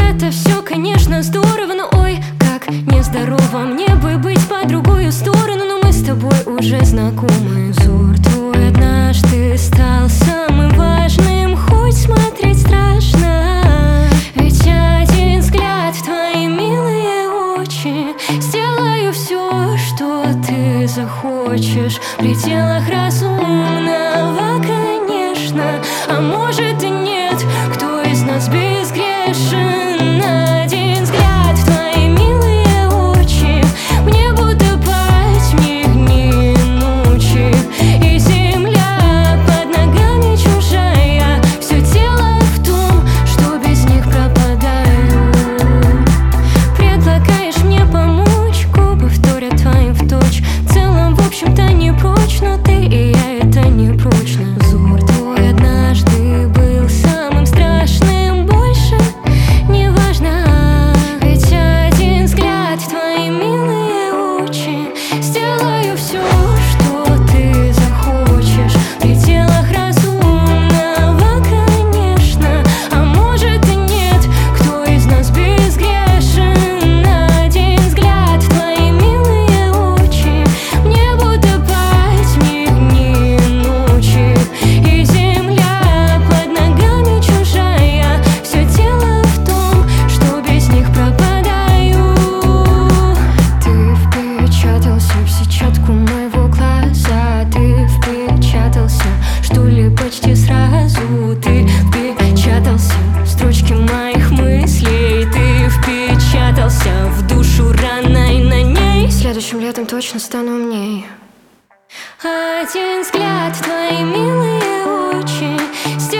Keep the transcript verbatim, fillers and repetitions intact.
это все, конечно, здорово, но ой, как нездорово мне бы быть по другую сторону. Но мы с тобой уже знакомы. Взор твой однажды стал самым важным, хоть смотреть страшно. Ведь один взгляд в твои милые очи, сделаю все, что ты захочешь, в пределах разумного, конечно. А может и нет, кто из нас безгрешен? Один взгляд в твои милые очи, мне будто пасть в них дни и ночи. И земля под ногами чужая, все дело в том, что без них пропадаю. Предлагаешь мне помочь, губы вторят твоим в точь. В целом, в общем-то, не прочь, но ты и я, это не прочно. Взор твой однажды был самым страшным, больше не важно. Ведь один взгляд в твои милые очи, сделаю все, что ты захочешь, в пределах разумного, конечно. А может и нет, кто из нас безгрешен? Один взгляд в твои милые очи, мне будто пасть в них дни и ночи. И земля под ногами чужая, все дело в том, что без них пропадаю. Ты впечатался в сетчатку моего глаза, ты впечатался, что ли, почти сразу. Ты впечатался в строчки моих мыслей, ты впечатался в душу раной на ней. Следующим летом точно стану умней. Один взгляд в твои милые очи,